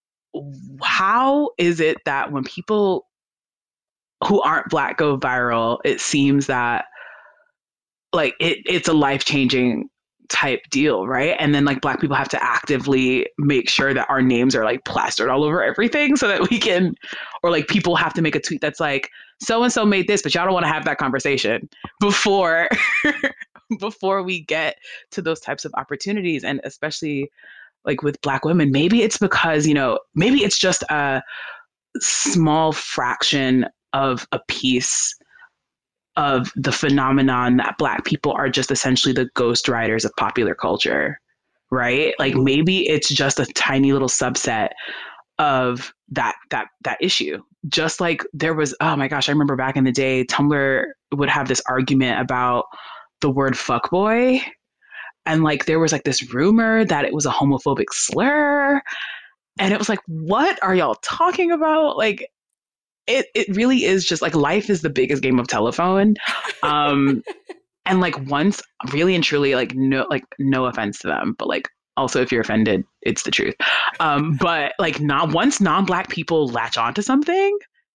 D: how is it that when people who aren't Black go viral, it seems that like it, it's a life-changing type deal, right? And then like Black people have to actively make sure that our names are like plastered all over everything so that we can, or like people have to make a tweet that's like, so-and-so made this, but y'all don't want to have that conversation before, before we get to those types of opportunities. And especially like with Black women, maybe it's because, you know, maybe it's just a small fraction of a piece of the phenomenon that Black people are just essentially the ghostwriters of popular culture, right? Like maybe it's just a tiny little subset of that that that issue. Just like there was, oh my gosh, I remember back in the day, Tumblr would have this argument about the word fuckboy. And like there was like this rumor that it was a homophobic slur. And it was like, what are y'all talking about? Like, It it really is just like life is the biggest game of telephone. Um, and like once really and truly, like no, like no offense to them, but like also if you're offended, it's the truth. Um, but like not once non-Black people latch onto something.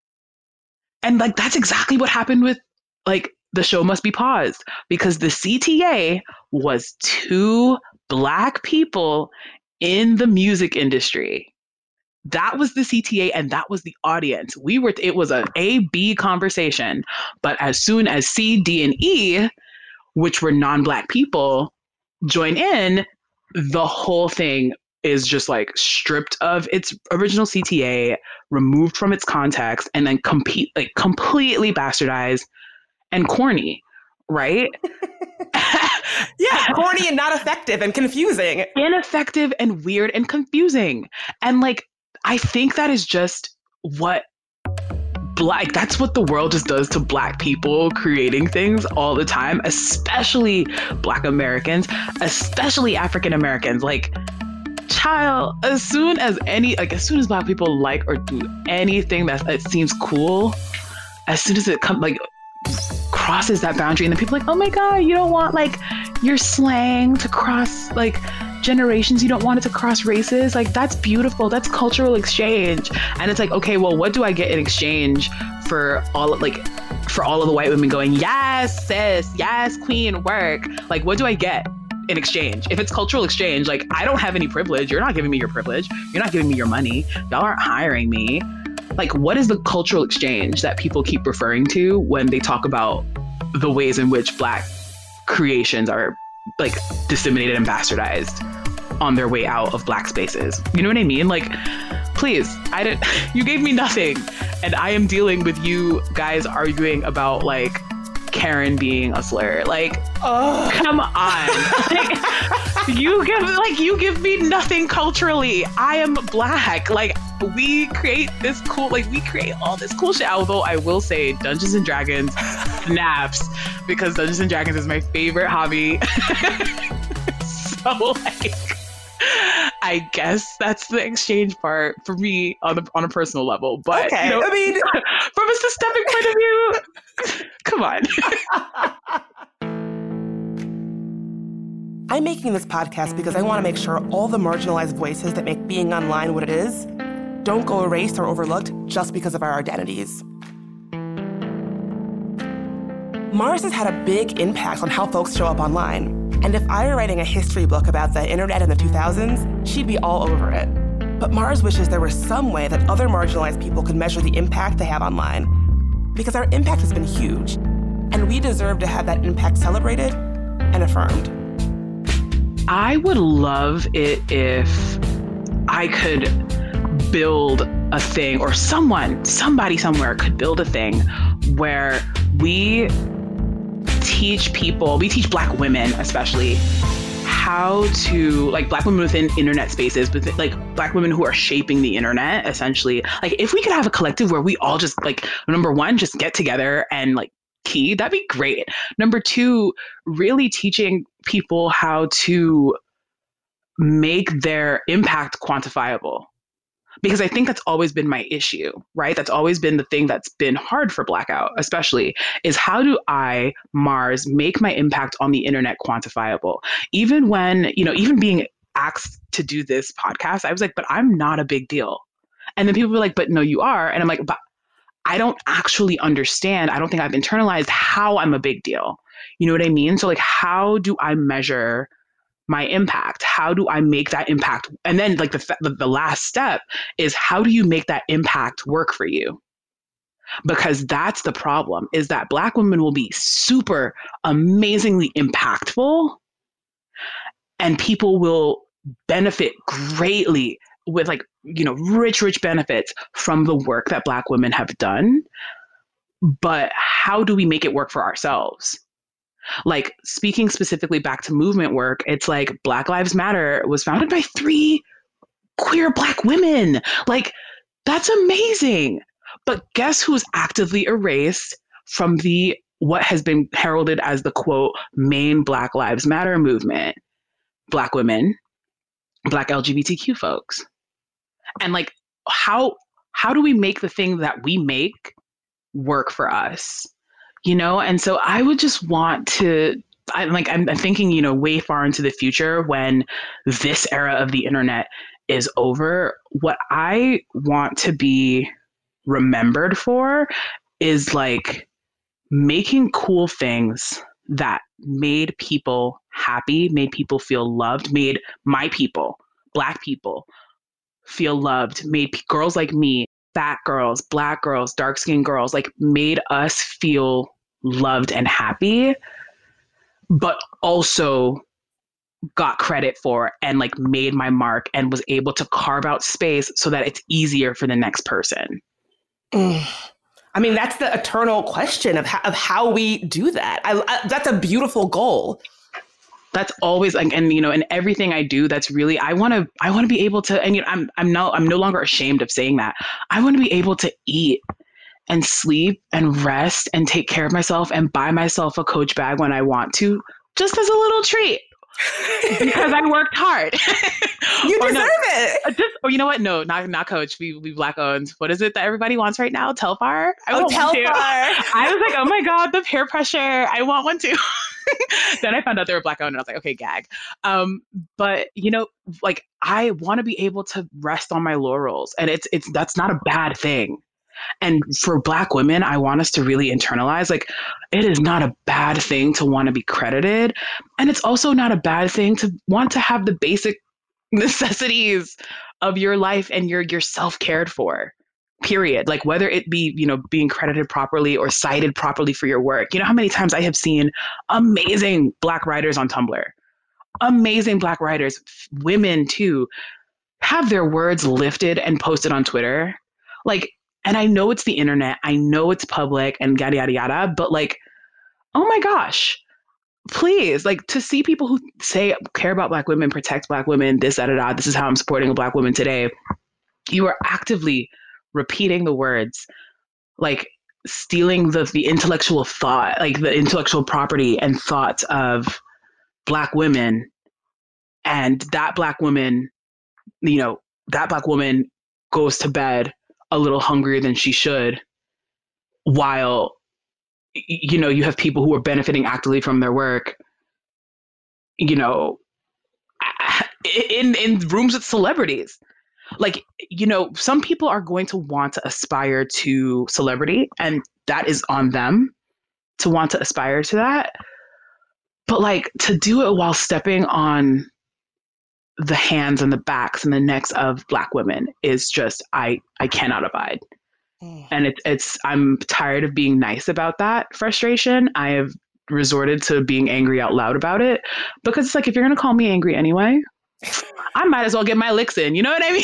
D: And like, that's exactly what happened with like The Show Must Be Paused, because the C T A was two Black people in the music industry. That was the C T A and that was the audience. We were, it was a A B conversation. But as soon as C, D, and E, which were non-Black people, join in, the whole thing is just like stripped of its original C T A, removed from its context, and then compete, like completely bastardized and corny, right?
A: Yeah, corny and not effective and confusing.
D: Ineffective and weird and confusing. And like, I think that is just what Black, that's what the world just does to Black people creating things all the time, especially Black Americans, especially African Americans. Like, child, as soon as any, like, as soon as Black people like or do anything that it seems cool, as soon as it comes, like, crosses that boundary, and then people are like, oh my God, you don't want like your slang to cross like generations, you don't want it to cross races, like that's beautiful, that's cultural exchange. And it's like, okay, well, what do I get in exchange for all of, like for all of the white women going, yes sis, yes queen, work, like what do I get in exchange? If it's cultural exchange, like I don't have any privilege, you're not giving me your privilege, you're not giving me your money, y'all aren't hiring me. Like, what is the cultural exchange that people keep referring to when they talk about the ways in which Black creations are like disseminated and bastardized on their way out of Black spaces? You know what I mean? Like, please, I didn't, you gave me nothing. And I am dealing with you guys arguing about like Karen being a slur. Like, oh, come on. Like, you give, like, you give me nothing culturally. I am Black. Like, we create this cool, like, we create all this cool shit. Although I will say Dungeons and Dragons snaps, because Dungeons and Dragons is my favorite hobby. So, like, I guess that's the exchange part for me on a, on a personal level. But,
A: okay,
D: you know,
A: I mean,
D: from a systemic point of view, come on.
A: I'm making this podcast because I want to make sure all the marginalized voices that make being online what it is don't go erased or overlooked just because of our identities. Mars has had a big impact on how folks show up online. And if I were writing a history book about the internet in the two thousands, she'd be all over it. But Mars wishes there was some way that other marginalized people could measure the impact they have online. Because our impact has been huge, and we deserve to have that impact celebrated and affirmed.
D: I would love it if I could build a thing, or someone, somebody somewhere could build a thing where we teach people, we teach Black women especially, how to, like Black women within internet spaces, but like Black women who are shaping the internet, essentially. Like if we could have a collective where we all just like, number one, just get together and like key, that'd be great. Number two, really teaching people how to make their impact quantifiable. Because I think that's always been my issue, right? That's always been the thing that's been hard for Blackout, especially, is how do I, Mars, make my impact on the internet quantifiable? Even when, you know, even being asked to do this podcast, I was like, but I'm not a big deal. And then people were like, but no, you are. And I'm like, but I don't actually understand. I don't think I've internalized how I'm a big deal. You know what I mean? So like, how do I measure my impact? How do I make that impact? And then like the, the the last step is, how do you make that impact work for you? Because that's the problem, is that Black women will be super amazingly impactful and people will benefit greatly with like, you know, rich, rich benefits from the work that Black women have done. But how do we make it work for ourselves? Like speaking specifically back to movement work, it's like Black Lives Matter was founded by three queer Black women. Like that's amazing. But guess who's actively erased from the, what has been heralded as the quote, main Black Lives Matter movement? Black women, Black L G B T Q folks. And like, how, how do we make the thing that we make work for us? You know, and so I would just want to, I'm like, I'm, I'm thinking, you know, way far into the future when this era of the internet is over. What I want to be remembered for is like making cool things that made people happy, made people feel loved, made my people, Black people feel loved, made p- girls like me, fat girls, Black girls, dark-skinned girls, like made us feel loved and happy, but also got credit for and like made my mark and was able to carve out space so that it's easier for the next person.
A: Mm. I mean, that's the eternal question of how, of how we do that. I, I, that's a beautiful goal.
D: That's always like, and you know, in everything I do, that's really, I want to, I want to be able to, and you know, I'm, I'm no, I'm no longer ashamed of saying that. I want to be able to eat and sleep and rest and take care of myself and buy myself a Coach bag when I want to, just as a little treat. Because I worked hard.
A: You deserve
D: no,
A: it.
D: Just, or you know what? No, not not Coach. We we Black owned. What is it that everybody wants right now? Telfar. I
A: oh,
D: want
A: Telfar.
D: One too. I was like, oh my God, the peer pressure. I want one too. Then I found out they were Black owned, and I was like, okay, gag. Um, but you know, like I want to be able to rest on my laurels, and it's it's that's not a bad thing. And for Black women, I want us to really internalize, like, it is not a bad thing to want to be credited. And it's also not a bad thing to want to have the basic necessities of your life and your yourself cared for, period. Like whether it be, you know, being credited properly or cited properly for your work. You know how many times I have seen amazing Black writers on Tumblr, amazing Black writers, women too, have their words lifted and posted on Twitter. Like, and I know it's the internet, I know it's public and yada, yada, yada, but like, oh my gosh, please, like to see people who say, care about Black women, protect Black women, this, da, da, da, this is how I'm supporting a Black woman today. You are actively repeating the words, like stealing the, the intellectual thought, like the intellectual property and thoughts of Black women. And that Black woman, you know, that Black woman goes to bed a little hungrier than she should, while, you know, you have people who are benefiting actively from their work, you know, in, in rooms with celebrities. Like, you know, some people are going to want to aspire to celebrity, and that is on them to want to aspire to that. But like to do it while stepping on the hands and the backs and the necks of Black women is just, I, I cannot abide. Mm. And it's, it's, I'm tired of being nice about that frustration. I have resorted to being angry out loud about it, because it's like, if you're going to call me angry anyway, I might as well get my licks in. You know what I mean?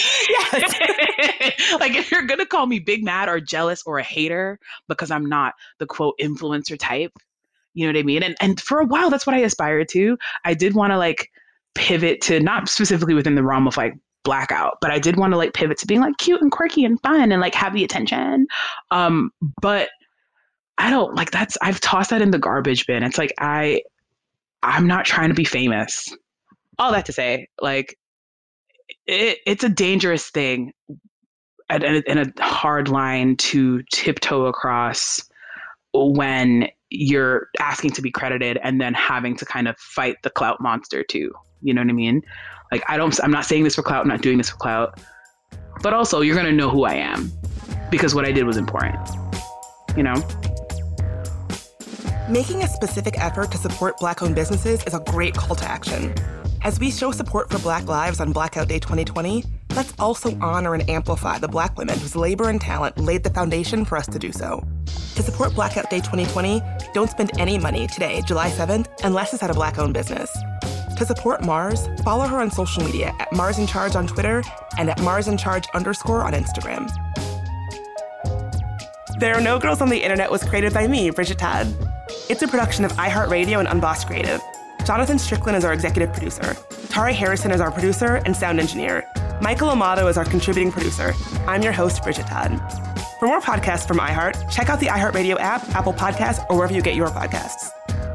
D: Yes. Like if you're going to call me big mad or jealous or a hater because I'm not the quote influencer type, You know what I mean? And and for a while, that's what I aspired to. I did want to like pivot to, not specifically within the realm of like Blackout, but I did want to like pivot to being like cute and quirky and fun and like have the attention. Um, but I don't like that's, I've tossed that in the garbage bin. It's like, I, I'm not trying to be famous. All that to say, like, it, it's a dangerous thing and, and a hard line to tiptoe across when you're asking to be credited and then having to kind of fight the clout monster too. You know what I mean? Like, I don't, I'm not saying this for clout, I'm not doing this for clout, but also you're going to know who I am because what I did was important, you know?
A: Making a specific effort to support Black-owned businesses is a great call to action. As we show support for Black lives on Blackout Day twenty twenty, let's also honor and amplify the Black women whose labor and talent laid the foundation for us to do so. To support Blackout Day twenty twenty, don't spend any money today, July seventh, unless it's at a Black-owned business. To support Mars, follow her on social media at Mars in Charge on Twitter and at Mars in Charge underscore on Instagram. There Are No Girls on the Internet was created by me, Bridget Todd. It's a production of iHeartRadio and Unbossed Creative. Jonathan Strickland is our executive producer. Tari Harrison is our producer and sound engineer. Michael Amato is our contributing producer. I'm your host, Bridget Todd. For more podcasts from iHeart, check out the iHeartRadio app, Apple Podcasts, or wherever you get your podcasts.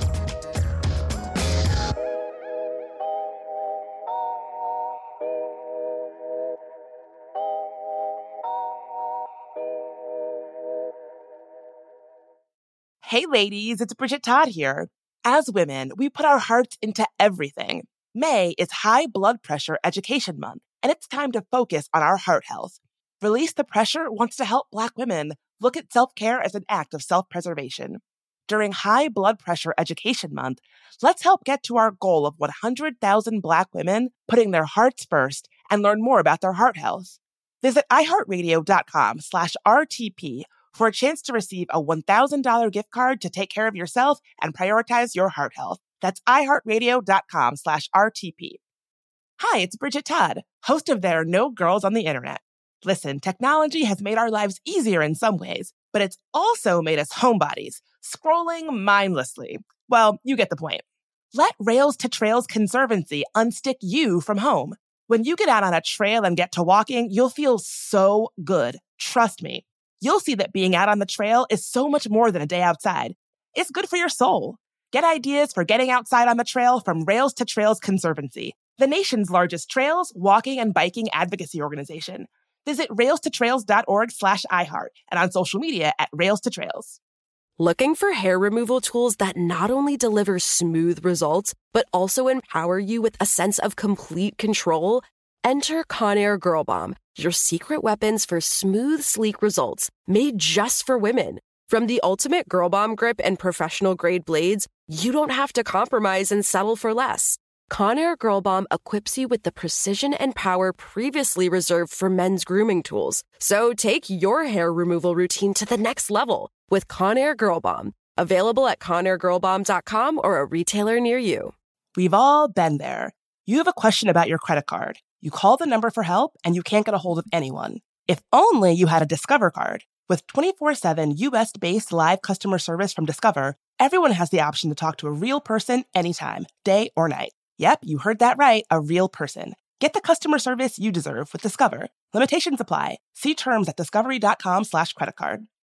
A: Hey ladies, it's Bridget Todd here. As women, we put our hearts into everything. May is High Blood Pressure Education Month, and it's time to focus on our heart health. Release the Pressure wants to help Black women look at self-care as an act of self-preservation. During High Blood Pressure Education Month, let's help get to our goal of one hundred thousand Black women putting their hearts first and learn more about their heart health. Visit iHeartRadio.com slash RTP for a chance to receive a one thousand dollars gift card to take care of yourself and prioritize your heart health. That's iHeartRadio.com slash RTP. Hi, it's Bridget Todd, host of There Are No Girls on the Internet. Listen, technology has made our lives easier in some ways, but it's also made us homebodies, scrolling mindlessly. Well, you get the point. Let Rails to Trails Conservancy unstick you from home. When you get out on a trail and get to walking, you'll feel so good. Trust me. You'll see that being out on the trail is so much more than a day outside. It's good for your soul. Get ideas for getting outside on the trail from Rails to Trails Conservancy, the nation's largest trails, walking, and biking advocacy organization. Visit railstotrails.org slash iHeart and on social media at Rails to Trails.
H: Looking for hair removal tools that not only deliver smooth results, but also empower you with a sense of complete control? Enter Conair Girl Bomb, your secret weapons for smooth, sleek results, made just for women. From the ultimate Girl Bomb grip and professional-grade blades, you don't have to compromise and settle for less. Conair Girl Bomb equips you with the precision and power previously reserved for men's grooming tools. So take your hair removal routine to the next level with Conair Girl Bomb. Available at conair girl bomb dot com or a retailer near you.
A: We've all been there. You have a question about your credit card. You call the number for help and you can't get a hold of anyone. If only you had a Discover card. With twenty-four seven U S-based live customer service from Discover, everyone has the option to talk to a real person anytime, day or night. Yep, you heard that right, a real person. Get the customer service you deserve with Discover. Limitations apply. See terms at discovery.com slash credit card.